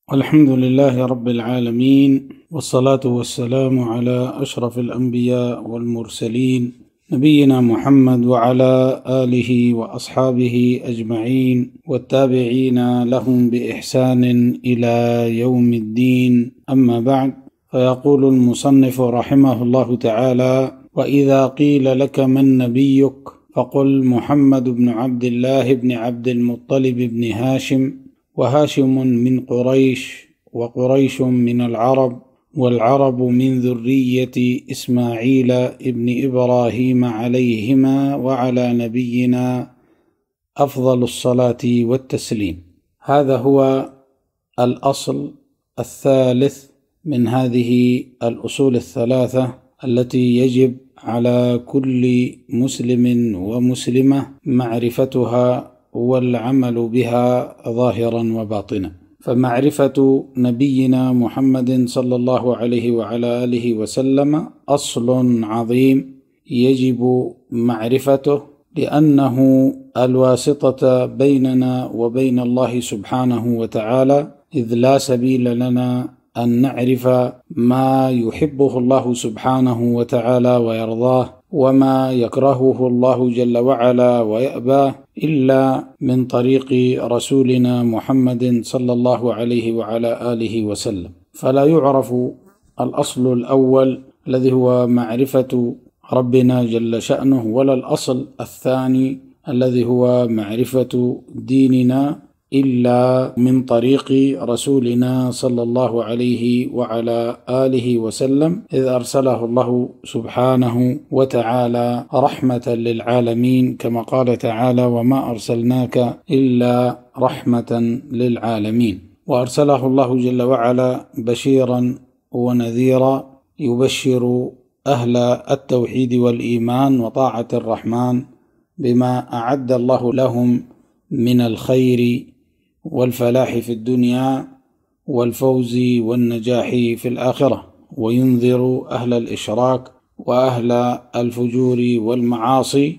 الحمد لله رب العالمين، والصلاة والسلام على أشرف الأنبياء والمرسلين نبينا محمد وعلى آله وأصحابه أجمعين والتابعين لهم بإحسان إلى يوم الدين. أما بعد، فيقول المصنف رحمه الله تعالى: وإذا قيل لك من نبيك فقل محمد بن عبد الله بن عبد المطلب بن هاشم، وهاشم من قريش، وقريش من العرب، والعرب من ذرية إسماعيل ابن إبراهيم عليهما وعلى نبينا أفضل الصلاة والتسليم. هذا هو الأصل الثالث من هذه الأصول الثلاثة التي يجب على كل مسلم ومسلمة معرفتها والعمل بها ظاهرا وباطنا. فمعرفة نبينا محمد صلى الله عليه وعلى آله وسلم أصل عظيم يجب معرفته، لأنه الواسطة بيننا وبين الله سبحانه وتعالى، إذ لا سبيل لنا أن نعرف ما يحبه الله سبحانه وتعالى ويرضاه وما يكرهه الله جل وعلا ويأباه إلا من طريق رسولنا محمد صلى الله عليه وعلى آله وسلم. فلا يعرف الأصل الأول الذي هو معرفة ربنا جل شأنه، ولا الأصل الثاني الذي هو معرفة ديننا، إلا من طريق رسولنا صلى الله عليه وعلى آله وسلم، إذ أرسله الله سبحانه وتعالى رحمة للعالمين، كما قال تعالى: وما أرسلناك إلا رحمة للعالمين. وأرسله الله جل وعلا بشيرا ونذيرا، يبشر أهل التوحيد والإيمان وطاعة الرحمن بما أعد الله لهم من الخير والفلاح في الدنيا والفوز والنجاح في الآخرة، وينذر أهل الإشراك وأهل الفجور والمعاصي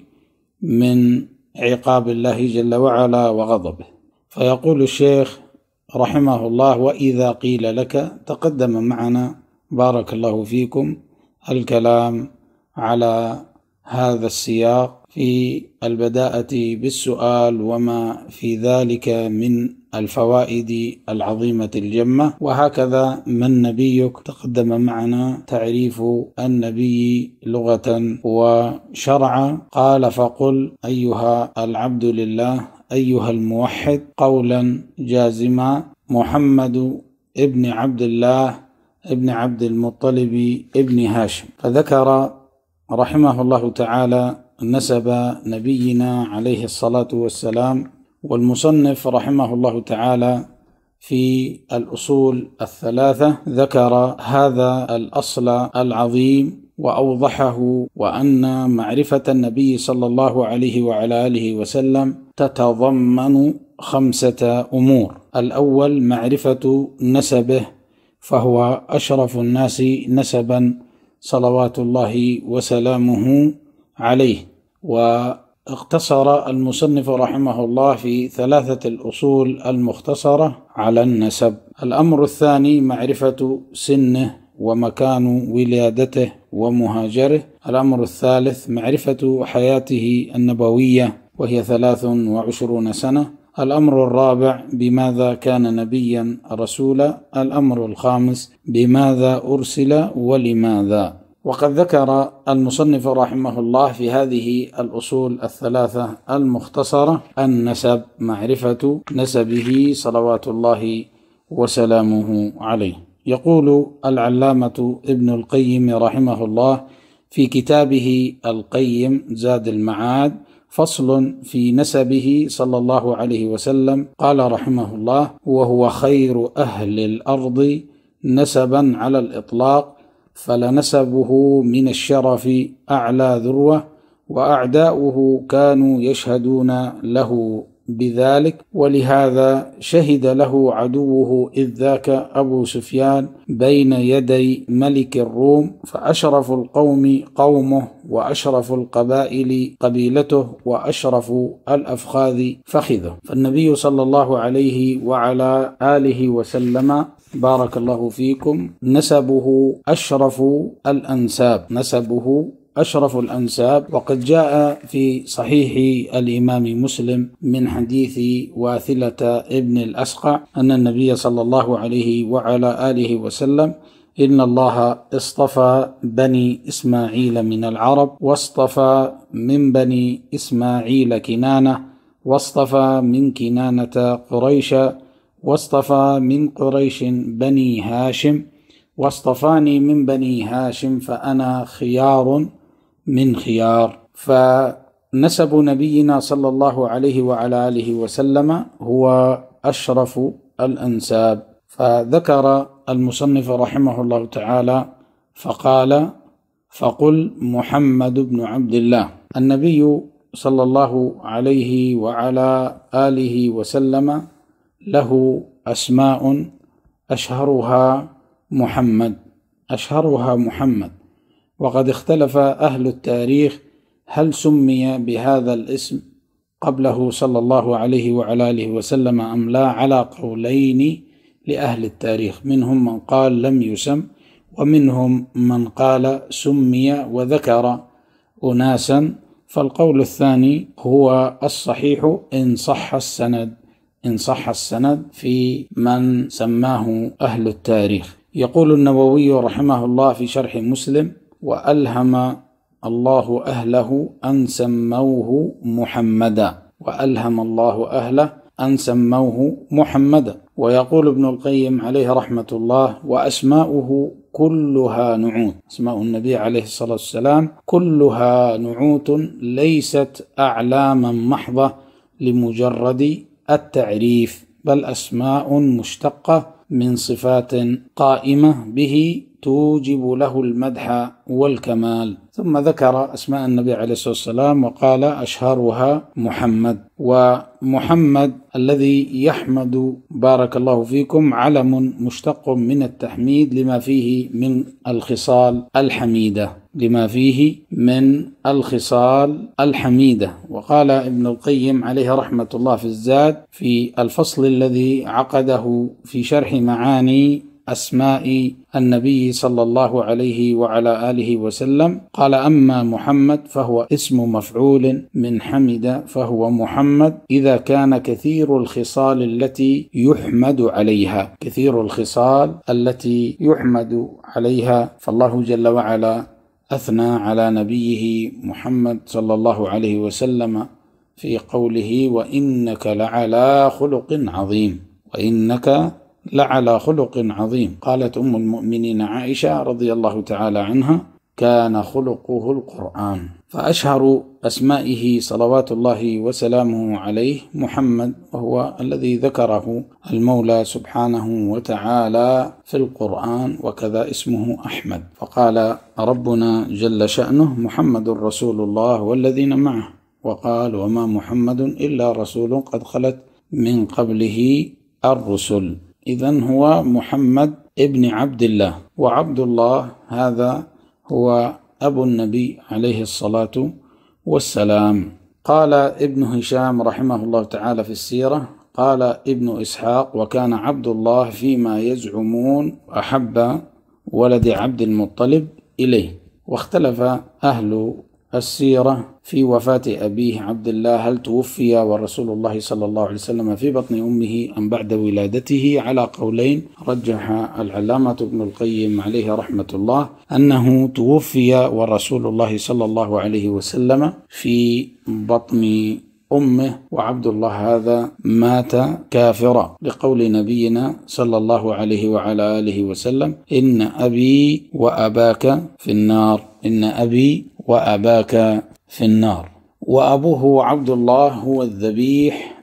من عقاب الله جل وعلا وغضبه. فيقول الشيخ رحمه الله: وإذا قيل لك، تقدم معنا بارك الله فيكم الكلام على هذا السياق في البداءة بالسؤال وما في ذلك من الفوائد العظيمة الجمة. وهكذا من نبيك، تقدم معنا تعريف النبي لغة وشرعا. قال: فقل أيها العبد لله، أيها الموحد، قولا جازما: محمد ابن عبد الله ابن عبد المطلب ابن هاشم. فذكر رحمه الله تعالى نسب نبينا عليه الصلاة والسلام. والمصنف رحمه الله تعالى في الأصول الثلاثة ذكر هذا الأصل العظيم وأوضحه، وأن معرفة النبي صلى الله عليه وعلى آله وسلم تتضمن 5 أمور. الأول معرفة نسبه، فهو أشرف الناس نسبا صلوات الله وسلامه عليه. واقتصر المصنف رحمه الله في 3 الأصول المختصرة على النسب. الأمر الثاني معرفة سنه ومكان ولادته ومهاجره. الأمر الثالث معرفة حياته النبوية، وهي 23 سنة. الأمر الرابع بماذا كان نبيا رسولا. الأمر الخامس بماذا أرسل ولماذا. وقد ذكر المصنف رحمه الله في هذه الأصول الثلاثة المختصرة النسب، معرفة نسبه صلوات الله وسلامه عليه. يقول العلامة ابن القيم رحمه الله في كتابه القيم زاد المعاد: فصل في نسبه صلى الله عليه وسلم. قال رحمه الله: وهو خير أهل الأرض نسبا على الإطلاق، فلنسبه من الشرف أعلى ذروة، وأعداؤه كانوا يشهدون له بذلك، ولهذا شهد له عدوه إذ ذاك أبو سفيان بين يدي ملك الروم، فأشرف القوم قومه، وأشرف القبائل قبيلته، وأشرف الأفخاذ فخذه. فالنبي صلى الله عليه وعلى آله وسلم بارك الله فيكم نسبه أشرف الأنساب، نسبه أشرف الأنساب. وقد جاء في صحيح الإمام مسلم من حديث واثلة ابن الأسقع أن النبي صلى الله عليه وعلى آله وسلم إن الله اصطفى بني إسماعيل من العرب، واصطفى من بني إسماعيل كنانة، واصطفى من كنانة قريشا، واصطفى من قريش بني هاشم، واصطفاني من بني هاشم فأنا خيار من خيار. فنسب نبينا صلى الله عليه وعلى آله وسلم هو أشرف الأنساب. فذكر المصنف رحمه الله تعالى فقال: فقل محمد بن عبد الله. النبي صلى الله عليه وعلى آله وسلم له أسماء أشهرها محمد، وقد اختلف أهل التاريخ هل سمي بهذا الاسم قبله صلى الله عليه وعلى آله وسلم أم لا، على قولين لأهل التاريخ، منهم من قال لم يسم، ومنهم من قال سمي وذكر أناسا. فالقول الثاني هو الصحيح إن صح السند في من سماه أهل التاريخ. يقول النووي رحمه الله في شرح مسلم: وألهم الله أهله أن سموه محمدا، وألهم الله أهله أن سموه محمدا. ويقول ابن القيم عليه رحمة الله: وأسماؤه كلها نعوت، أسماء النبي عليه الصلاة والسلام كلها نعوت ليست أعلاما محضة لمجرد التعريف، بل أسماء مشتقة من صفات قائمة به توجب له المدح والكمال. ثم ذكر أسماء النبي عليه الصلاة والسلام وقال: أشهرها محمد. ومحمد الذي يحمد بارك الله فيكم علم مشتق من التحميد لما فيه من الخصال الحميدة. وقال ابن القيم عليه رحمة الله في الزاد في الفصل الذي عقده في شرح معاني أسماء النبي صلى الله عليه وعلى آله وسلم، قال: أما محمد فهو اسم مفعول من حمد، فهو محمد إذا كان كثير الخصال التي يحمد عليها. فالله جل وعلا أثنى على نبيه محمد صلى الله عليه وسلم في قوله: وإنك لعلى خلق عظيم. قالت أم المؤمنين عائشة رضي الله تعالى عنها: كان خلقه القرآن. فأشهر أسمائه صلوات الله وسلامه عليه محمد، وهو الذي ذكره المولى سبحانه وتعالى في القرآن، وكذا اسمه أحمد. فقال ربنا جل شأنه: محمد رسول الله والذين معه، وقال: وما محمد إلا رسول قد خلت من قبله الرسل. إذن هو محمد ابن عبد الله، وعبد الله هذا هو أبو النبي عليه الصلاة والسلام. قال ابن هشام رحمه الله تعالى في السيرة: قال ابن إسحاق: وكان عبد الله فيما يزعمون أحب ولد عبد المطلب إليه. واختلف أهل السيرة في وفاة أبيه عبد الله، هل توفي ورسول الله صلى الله عليه وسلم في بطن أمه أم بعد ولادته، على قولين. رجح العلامة ابن القيم عليه رحمة الله أنه توفي ورسول الله صلى الله عليه وسلم في بطن أمه، وعبد الله هذا مات كافرا، لقول نبينا صلى الله عليه وعلى آله وسلم: إن أبي وأباك في النار. وأبوه عبد الله هو الذبيح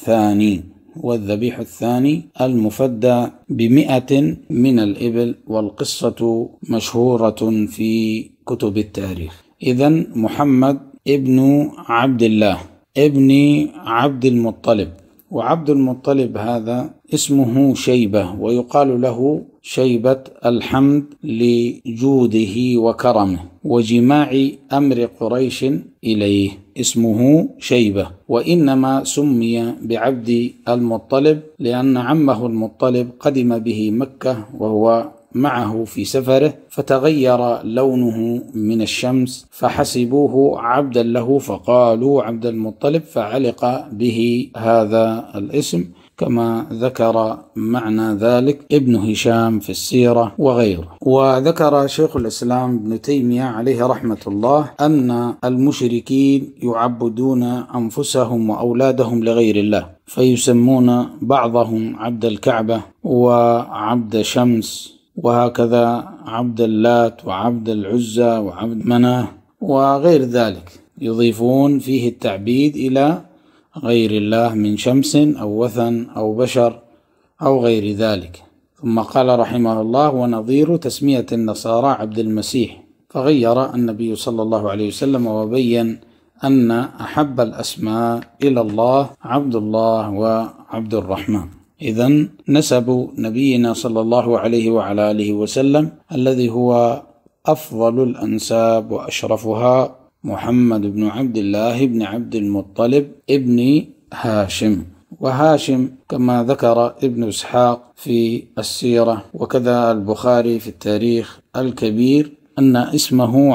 الثاني المفدى ب100 من الإبل، والقصة مشهورة في كتب التاريخ. إذن محمد ابن عبد الله ابن عبد المطلب. وعبد المطلب هذا اسمه شيبة، ويقال له شيبة الحمد لجوده وكرمه وجماع أمر قريش إليه، اسمه شيبة. وإنما سمي بعبد المطلب لأن عمه المطلب قدم به مكة وهو معه في سفره، فتغير لونه من الشمس فحسبوه عبدا له فقالوا عبد المطلب، فعلق به هذا الاسم، كما ذكر معنى ذلك ابن هشام في السيرة وغيره. وذكر شيخ الإسلام ابن تيمية عليه رحمة الله أن المشركين يعبدون أنفسهم وأولادهم لغير الله، فيسمون بعضهم عبد الكعبة وعبد شمس، وهكذا عبد اللات وعبد العزى وعبد مناه وغير ذلك، يضيفون فيه التعبيد إلى غير الله من شمس أو وثن أو بشر أو غير ذلك. ثم قال رحمه الله: ونظير تسمية النصارى عبد المسيح، فغير النبي صلى الله عليه وسلم وبين أن أحب الأسماء إلى الله عبد الله وعبد الرحمن. إذن نسب نبينا صلى الله عليه وعلى آله وسلم الذي هو أفضل الأنساب وأشرفها محمد بن عبد الله بن عبد المطلب ابن هاشم. وهاشم كما ذكر ابن إسحاق في السيرة وكذا البخاري في التاريخ الكبير أن اسمه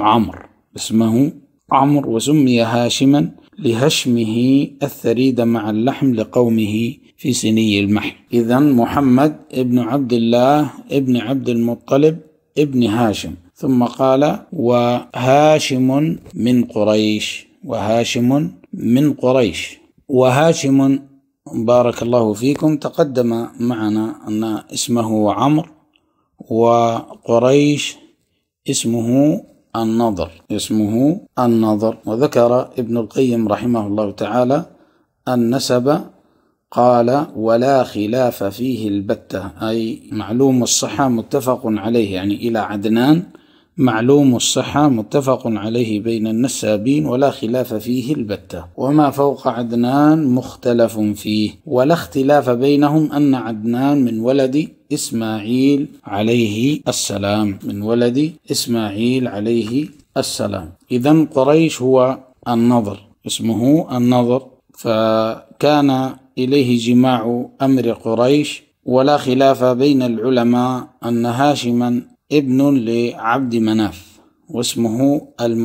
عمرو، وسمي هاشما لهشمه الثريد مع اللحم لقومه في سني المحل. إذن محمد ابن عبد الله ابن عبد المطلب ابن هاشم. ثم قال: وهاشم من قريش. وهاشم بارك الله فيكم تقدم معنا أن اسمه عمرو، وقريش اسمه النضر. وذكر ابن القيم رحمه الله تعالى النسب، قال: ولا خلاف فيه البتة، أي معلوم الصحة متفق عليه، يعني إلى عدنان معلوم الصحة متفق عليه بين النسابين، ولا خلاف فيه البتة. وما فوق عدنان مختلف فيه، ولا اختلاف بينهم أن عدنان من ولد إسماعيل عليه السلام. إذن قريش هو النضر، اسمه النضر، فكان إليه جماع أمر قريش. ولا خلاف بين العلماء أن هاشما ابن لعبد مناف، واسمه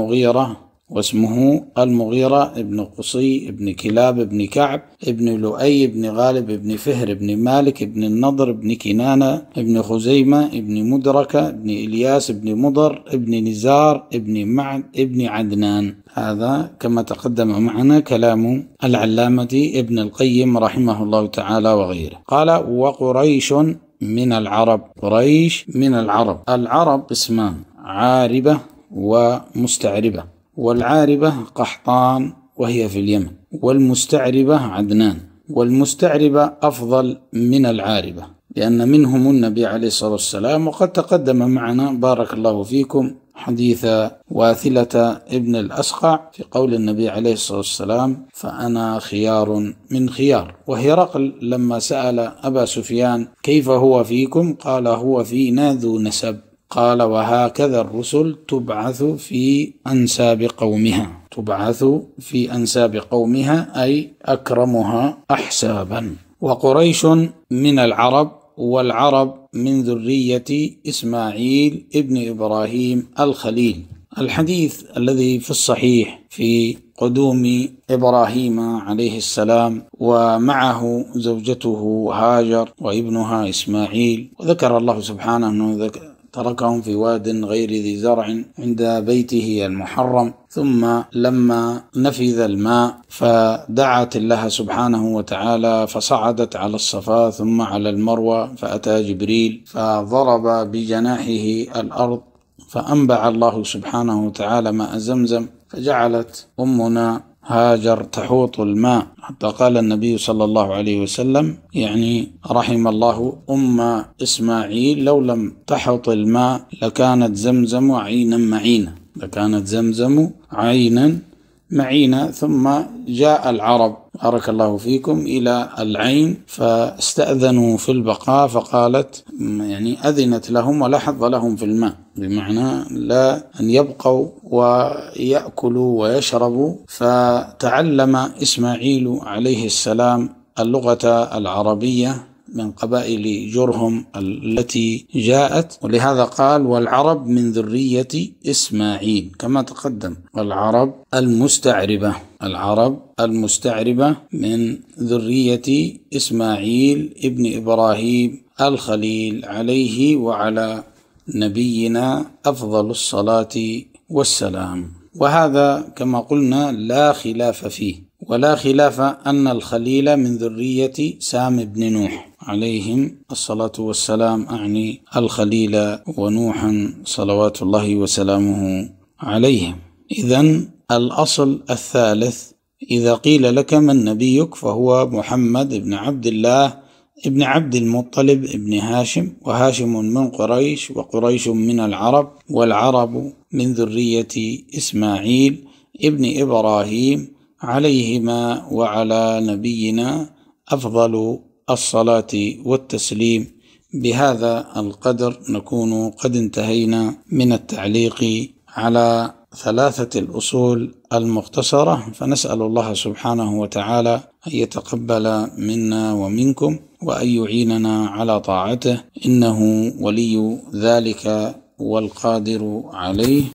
المغيرة ابن قصي ابن كلاب ابن كعب ابن لؤي ابن غالب ابن فهر ابن مالك ابن النضر ابن كنانة ابن خزيمة ابن مدركة ابن إلياس ابن مضر ابن نزار ابن معد ابن عدنان. هذا كما تقدم معنا كلام العلامة ابن القيم رحمه الله تعالى وغيره. قال: وقريش من العرب. العرب اسمان: عاربة ومستعربة. والعاربة قحطان وهي في اليمن، والمستعربة عدنان. والمستعربة أفضل من العاربة لأن منهم النبي عليه الصلاة والسلام. وقد تقدم معنا بارك الله فيكم حديث واثلة ابن الأسقع في قول النبي عليه الصلاة والسلام: فأنا خيار من خيار. وهرقل لما سأل أبا سفيان: كيف هو فيكم؟ قال: هو فينا ذو نسب. قال: وهكذا الرسل تبعث في أنساب قومها أي أكرمها أحسابا. وقريش من العرب، والعرب من ذرية إسماعيل ابن إبراهيم الخليل. الحديث الذي في الصحيح في قدوم إبراهيم عليه السلام ومعه زوجته هاجر وابنها إسماعيل، وذكر الله سبحانه أنه تركهم في واد غير ذي زرع عند بيته المحرم، ثم لما نفذ الماء فدعت الله سبحانه وتعالى فصعدت على الصفا ثم على المروة، فأتى جبريل فضرب بجناحه الأرض فأنبع الله سبحانه وتعالى ماء زمزم، فجعلت أمنا هاجر تحوط الماء، حتى قال النبي صلى الله عليه وسلم: يعني رحم الله أم إسماعيل، لو لم تحوط الماء لكانت زمزم عينا معينة. معين، ثم جاء العرب بارك الله فيكم إلى العين فاستأذنوا في البقاء، فقالت يعني أذنت لهم ولا حظ لهم في الماء، بمعنى لا أن يبقوا ويأكلوا ويشربوا. فتعلم إسماعيل عليه السلام اللغة العربية من قبائل جرهم التي جاءت، ولهذا قال والعرب من ذرية إسماعيل كما تقدم، والعرب المستعربة من ذرية إسماعيل ابن إبراهيم الخليل عليه وعلى نبينا أفضل الصلاة والسلام. وهذا كما قلنا لا خلاف فيه، ولا خلاف أن الخليل من ذرية سام بن نوح عليهم الصلاة والسلام، أعني الخليل ونوحا صلوات الله وسلامه عليهم. إذن الأصل الثالث: إذا قيل لك من نبيك فهو محمد بن عبد الله ابن عبد المطلب ابن هاشم، وهاشم من قريش، وقريش من العرب، والعرب من ذرية إسماعيل ابن إبراهيم عليهما وعلى نبينا أفضل الصلاة والتسليم. بهذا القدر نكون قد انتهينا من التعليق على 3 الأصول المختصرة، فنسأل الله سبحانه وتعالى أن يتقبل منا ومنكم وأن يعيننا على طاعته، إنه ولي ذلك والقادر عليه.